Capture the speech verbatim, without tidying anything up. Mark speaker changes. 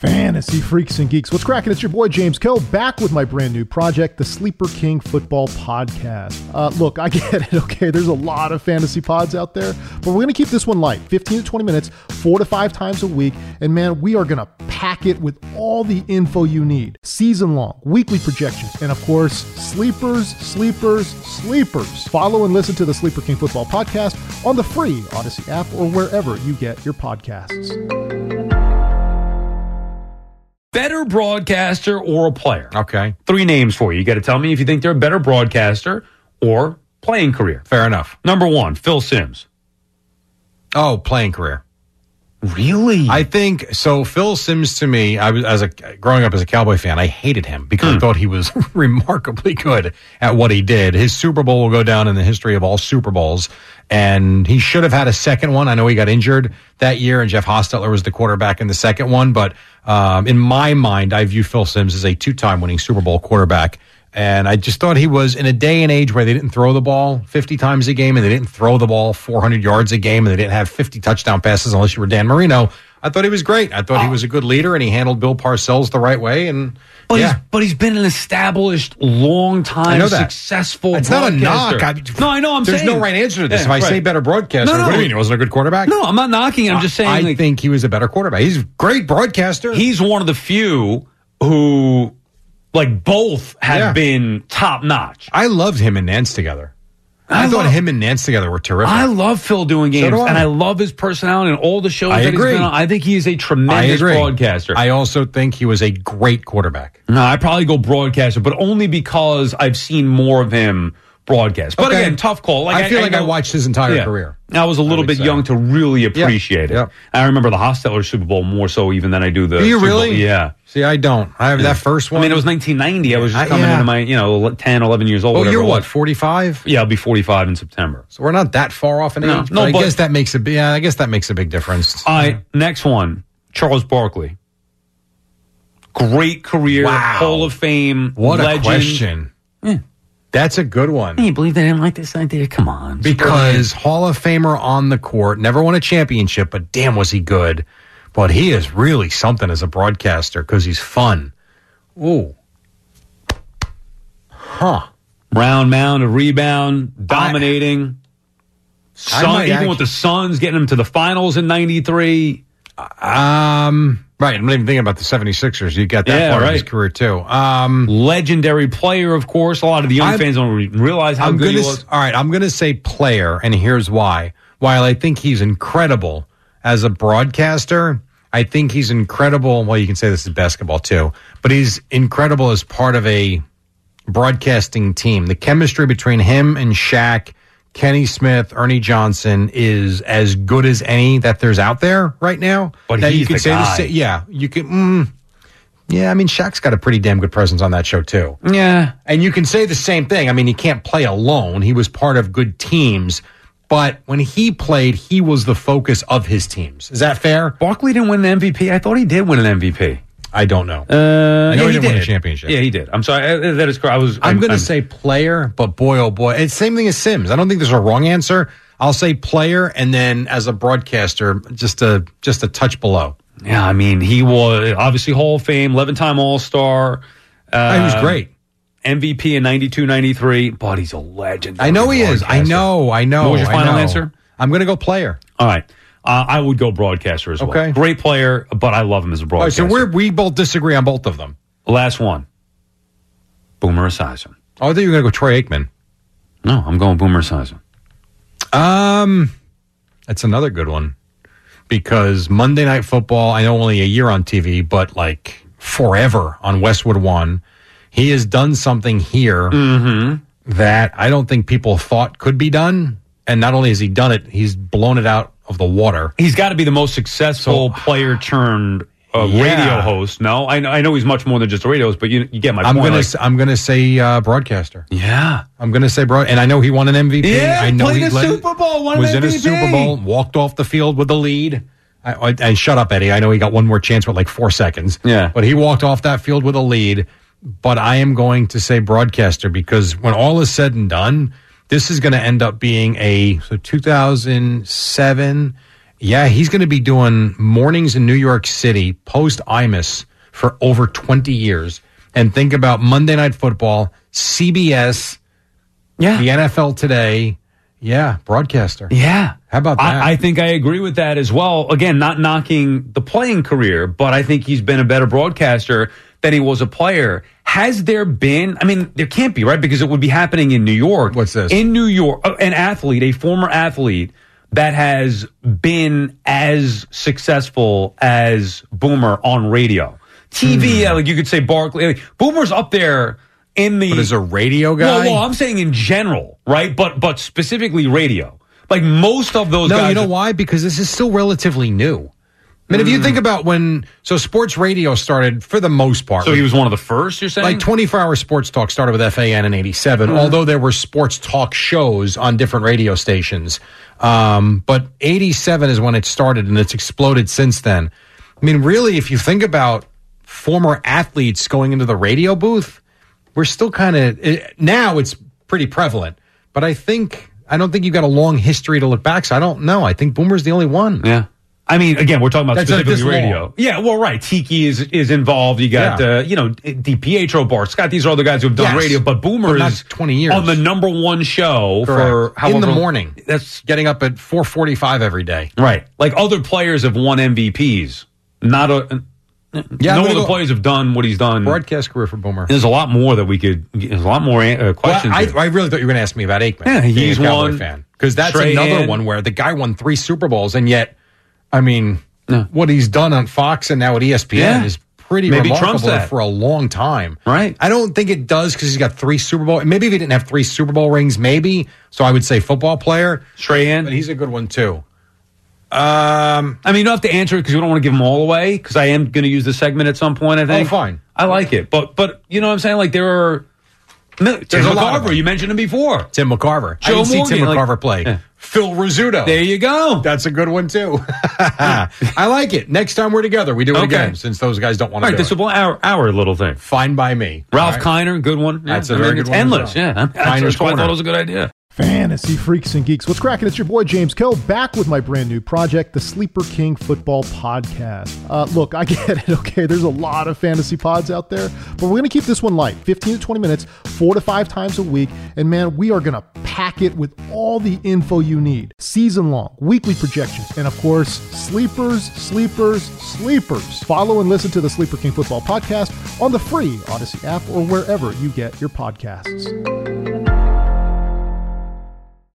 Speaker 1: Fantasy freaks and geeks, what's cracking? It's your boy James Koh back with my brand new project, the Sleeper King Football Podcast. Uh, look, I get it, okay? There's a lot of fantasy pods out there, but we're going to keep this one light, fifteen to twenty minutes, four to five times a week, and man, we are going to pack it with all the info you need. Season long, weekly projections, and of course, sleepers, sleepers, sleepers. Follow and listen to the Sleeper King Football Podcast on the free Odyssey app or wherever you get your podcasts.
Speaker 2: Better broadcaster or a player?
Speaker 3: Okay.
Speaker 2: Three names for you. You got to tell me if you think they're a better broadcaster or playing career.
Speaker 3: Fair enough.
Speaker 2: Number one, Phil Simms.
Speaker 3: Oh, playing career.
Speaker 2: Really?
Speaker 3: I think so. Phil Simms, to me, I was as a growing up as a Cowboy fan, I hated him because mm. I thought he was remarkably good at what he did. His Super Bowl will go down in the history of all Super Bowls, and he should have had a second one. I know he got injured that year, and Jeff Hostetler was the quarterback in the second one. But um, in my mind, I view Phil Simms as a two-time winning Super Bowl quarterback. And I just thought he was in a day and age where they didn't throw the ball fifty times a game and they didn't throw the ball four hundred yards a game and they didn't have fifty touchdown passes unless you were Dan Marino. I thought he was great. I thought oh. he was a good leader and he handled Bill Parcells the right way. And
Speaker 2: But,
Speaker 3: yeah.
Speaker 2: he's, but he's been an established, long-time, successful
Speaker 3: It's not a knock.
Speaker 2: I, no, I know. I'm
Speaker 3: There's
Speaker 2: saying.
Speaker 3: no right answer to this.
Speaker 2: Yeah,
Speaker 3: if I
Speaker 2: right.
Speaker 3: say better broadcaster,
Speaker 2: no, no,
Speaker 3: what do you mean? He wasn't a good quarterback?
Speaker 2: No, I'm not knocking. I'm just saying.
Speaker 3: I
Speaker 2: like,
Speaker 3: think he was a better quarterback. He's a great broadcaster.
Speaker 2: He's one of the few who, like, both have
Speaker 3: yeah.
Speaker 2: been top-notch.
Speaker 3: I loved him and Nance together. I, I thought love, him and Nance together were terrific.
Speaker 2: I love Phil doing games,
Speaker 3: so I.
Speaker 2: and I love his personality and all the shows
Speaker 3: I
Speaker 2: that
Speaker 3: agree.
Speaker 2: he's been on. I think he is a tremendous broadcaster.
Speaker 3: I also think he was a great quarterback.
Speaker 2: No, I'd probably go broadcaster, but only because I've seen more of him broadcast. But
Speaker 3: okay.
Speaker 2: again, tough call. Like,
Speaker 3: I feel
Speaker 2: I,
Speaker 3: like
Speaker 2: I,
Speaker 3: I watched his entire
Speaker 2: yeah.
Speaker 3: career.
Speaker 2: I was a little bit say. young to really appreciate
Speaker 3: yeah.
Speaker 2: it. Yeah. I remember the Hostetler Super Bowl more so even than I do the
Speaker 3: Do you
Speaker 2: Super
Speaker 3: really?
Speaker 2: Bowl. Yeah.
Speaker 3: See, I don't. I have yeah. that first one.
Speaker 2: I mean, it was nineteen ninety. I was just coming
Speaker 3: I, yeah.
Speaker 2: into my, you know, ten, eleven years old.
Speaker 3: Oh, you're what,
Speaker 2: was.
Speaker 3: forty-five?
Speaker 2: Yeah, I'll be forty-five in September.
Speaker 3: So we're not that far off in
Speaker 2: no,
Speaker 3: age.
Speaker 2: No,
Speaker 3: but I
Speaker 2: but,
Speaker 3: guess that makes a big, yeah, I guess that makes a big difference.
Speaker 2: All right, next one, Charles Barkley. Great career,
Speaker 3: wow.
Speaker 2: Hall of Fame,
Speaker 3: what
Speaker 2: legend.
Speaker 3: a question.
Speaker 2: Yeah.
Speaker 3: That's a good one.
Speaker 2: Can you believe they didn't like this idea? Come on.
Speaker 3: Because Hall of Famer on the court, never won a championship, but damn was he good. But he is really something as a broadcaster because he's fun. Ooh. Huh.
Speaker 2: Round mound, a rebound, dominating.
Speaker 3: I,
Speaker 2: Sun,
Speaker 3: I
Speaker 2: even
Speaker 3: actually,
Speaker 2: with the Suns getting them to the finals in ninety-three.
Speaker 3: Um, right. I'm not even thinking about the seventy-sixers. You got that
Speaker 2: yeah,
Speaker 3: part
Speaker 2: right.
Speaker 3: of his career, too. Um,
Speaker 2: Legendary player, of course. A lot of the young
Speaker 3: I'm,
Speaker 2: fans don't realize how
Speaker 3: I'm
Speaker 2: good
Speaker 3: gonna,
Speaker 2: he was.
Speaker 3: All right. I'm going to say player, and here's why. While I think he's incredible as a broadcaster, I think he's incredible. Well, you can say this is basketball, too. But he's incredible as part of a broadcasting team. The chemistry between him and Shaq, Kenny Smith, Ernie Johnson is as good as any that there's out there right now.
Speaker 2: But
Speaker 3: that
Speaker 2: he's
Speaker 3: you can
Speaker 2: the
Speaker 3: say
Speaker 2: guy.
Speaker 3: The, yeah, you can. Mm, yeah, I mean, Shaq's got a pretty damn good presence on that show too.
Speaker 2: Yeah,
Speaker 3: and you can say the same thing. I mean, he can't play alone. He was part of good teams, but when he played, he was the focus of his teams. Is that fair?
Speaker 2: Barkley didn't win an M V P. I thought he did win an M V P.
Speaker 3: I don't know.
Speaker 2: Uh,
Speaker 3: I know
Speaker 2: yeah,
Speaker 3: he didn't
Speaker 2: he did.
Speaker 3: win a championship.
Speaker 2: Yeah, he did. I'm sorry. I, that is correct. I was.
Speaker 3: I'm, I'm going to
Speaker 2: I'm,
Speaker 3: say player, but boy, oh boy, it's same thing as Sims. I don't think there's a wrong answer. I'll say player, and then as a broadcaster, just a just a touch below.
Speaker 2: Yeah, I mean, he was obviously Hall of Fame, eleven-time All-Star. Uh,
Speaker 3: he was great.
Speaker 2: M V P in ninety-two ninety-three, but he's a legend.
Speaker 3: I know he is. I know. I know.
Speaker 2: What was your
Speaker 3: I
Speaker 2: final
Speaker 3: know.
Speaker 2: answer?
Speaker 3: I'm going to go player.
Speaker 2: All right. Uh, I would go broadcaster as well.
Speaker 3: Okay.
Speaker 2: Great player, but I love him as a broadcaster.
Speaker 3: All right, so we're, we both disagree on both of them.
Speaker 2: Last one. Boomer Esiason.
Speaker 3: Oh, I thought you were going to go Troy Aikman.
Speaker 2: No, I'm going Boomer Esiason.
Speaker 3: Um, that's another good one. Because Monday Night Football, I know only a year on T V, but like forever on Westwood One. He has done something here
Speaker 2: mm-hmm.
Speaker 3: that I don't think people thought could be done. And not only has he done it, he's blown it out of the water.
Speaker 2: He's got to be the most successful so, player turned uh, yeah. radio host. No, I know, I know he's much more than just a radio host, but you, you get my
Speaker 3: I'm
Speaker 2: point.
Speaker 3: Gonna,
Speaker 2: like,
Speaker 3: I'm going to say uh, broadcaster.
Speaker 2: Yeah.
Speaker 3: I'm going to say broad. And I know he won an M V P.
Speaker 2: Yeah,
Speaker 3: I know
Speaker 2: played
Speaker 3: he
Speaker 2: a
Speaker 3: led,
Speaker 2: Super Bowl, won
Speaker 3: was
Speaker 2: an
Speaker 3: in
Speaker 2: M V P.
Speaker 3: a Super Bowl, walked off the field with the lead. I, I, and shut up, Eddie. I know he got one more chance with like four seconds.
Speaker 2: Yeah.
Speaker 3: But he walked off that field with a lead. But I am going to say broadcaster because when all is said and done, this is going to end up being a so two thousand seven. Yeah, he's going to be doing mornings in New York City post Imus for over twenty years. And think about Monday Night Football, C B S,
Speaker 2: yeah,
Speaker 3: the N F L Today. Yeah, broadcaster.
Speaker 2: Yeah.
Speaker 3: How about that?
Speaker 2: I, I think I agree with that as well. Again, not knocking the playing career, but I think he's been a better broadcaster than he was a player. Has there been, I mean, there can't be, right? Because it would be happening in New York.
Speaker 3: What's this?
Speaker 2: In New York, an athlete, a former athlete that has been as successful as Boomer on radio. T V, mm. like you could say Barkley. Like, Boomer's up there in the...
Speaker 3: But as a radio guy?
Speaker 2: Well, well, I'm saying in general, right? But but specifically radio. Like most of those
Speaker 3: no,
Speaker 2: guys...
Speaker 3: you know why? Because this is still relatively new. I mean, mm. if you think about when... So sports radio started, for the most part...
Speaker 2: So he was one of the first, you're saying?
Speaker 3: Like twenty-four hour Sports Talk started with F A N in eighty-seven, mm. although there were sports talk shows on different radio stations. Um, but eighty-seven is when it started, and it's exploded since then. I mean, really, if you think about former athletes going into the radio booth... We're still kind of, it, now it's pretty prevalent, but I think, I don't think you've got a long history to look back, so I don't know. I think Boomer's the only one.
Speaker 2: Yeah. I mean, again, we're talking about
Speaker 3: That's
Speaker 2: specifically
Speaker 3: like
Speaker 2: radio.
Speaker 3: long.
Speaker 2: Yeah, well, right. Tiki is is involved. You got,
Speaker 3: yeah.
Speaker 2: uh, you know, DiPietro, Bart Scott. These are all the guys who have done
Speaker 3: yes.
Speaker 2: radio, but Boomer
Speaker 3: but
Speaker 2: is
Speaker 3: twenty years
Speaker 2: on the number one show
Speaker 3: Correct.
Speaker 2: for however,
Speaker 3: in the morning.
Speaker 2: That's
Speaker 3: getting up at four forty-five every day.
Speaker 2: Right. Like other players have won M V Ps. Not a...
Speaker 3: Yeah,
Speaker 2: no other players have done what he's done.
Speaker 3: Broadcast career for Boomer.
Speaker 2: There's a lot more that we could. There's a lot more uh, questions.
Speaker 3: Well, I, I really thought you were going to ask me about Aikman.
Speaker 2: Yeah, he's
Speaker 3: a Cowboy
Speaker 2: one
Speaker 3: fan because that's
Speaker 2: Strahan.
Speaker 3: another one where the guy won three Super Bowls, and yet, I mean,
Speaker 2: yeah.
Speaker 3: what he's done on Fox and now at E S P N
Speaker 2: yeah.
Speaker 3: is pretty
Speaker 2: maybe
Speaker 3: remarkable for a long time.
Speaker 2: Right?
Speaker 3: I don't think it does because he's got three Super Bowl. Maybe if he didn't have three Super Bowl rings, maybe. So I would say football player.
Speaker 2: Strahan,
Speaker 3: but he's a good one too. Um,
Speaker 2: I mean, you don't have to answer it because we don't want to give them all away. Because I am going to use the segment at some point. I think.
Speaker 3: Oh, fine.
Speaker 2: I like it, but but you know what I'm saying? Like there are. No, Tim
Speaker 3: There's a lot of
Speaker 2: McCarver,
Speaker 3: them.
Speaker 2: you mentioned him before.
Speaker 3: Tim McCarver.
Speaker 2: Joe
Speaker 3: I didn't
Speaker 2: Morgan,
Speaker 3: see Tim
Speaker 2: like-
Speaker 3: McCarver play.
Speaker 2: Yeah.
Speaker 3: Phil Rizzuto.
Speaker 2: There you go.
Speaker 3: That's a good one too. I like it. Next time we're together, we do it
Speaker 2: Okay.
Speaker 3: again. Since those guys don't want
Speaker 2: All
Speaker 3: to
Speaker 2: right,
Speaker 3: do
Speaker 2: this
Speaker 3: it.
Speaker 2: will be our our little thing.
Speaker 3: Fine by me.
Speaker 2: Ralph
Speaker 3: All right?
Speaker 2: Kiner, good one. Yeah,
Speaker 3: That's a
Speaker 2: I
Speaker 3: very
Speaker 2: mean,
Speaker 3: good
Speaker 2: it's
Speaker 3: one as
Speaker 2: endless.
Speaker 3: well.
Speaker 2: Yeah, that's,
Speaker 3: Kiner's
Speaker 2: that's why I
Speaker 3: Corner.
Speaker 2: thought it was a good idea.
Speaker 1: Fantasy freaks and geeks. What's cracking? It's your boy James Kill back with my brand new project, the Sleeper King Football Podcast. Uh, look, I get it, okay? There's a lot of fantasy pods out there, but we're going to keep this one light. fifteen to twenty minutes, four to five times a week. And man, we are going to pack it with all the info you need. Season long, weekly projections, and of course, sleepers, sleepers, sleepers. Follow and listen to the Sleeper King Football Podcast on the free Odyssey app or wherever you get your podcasts.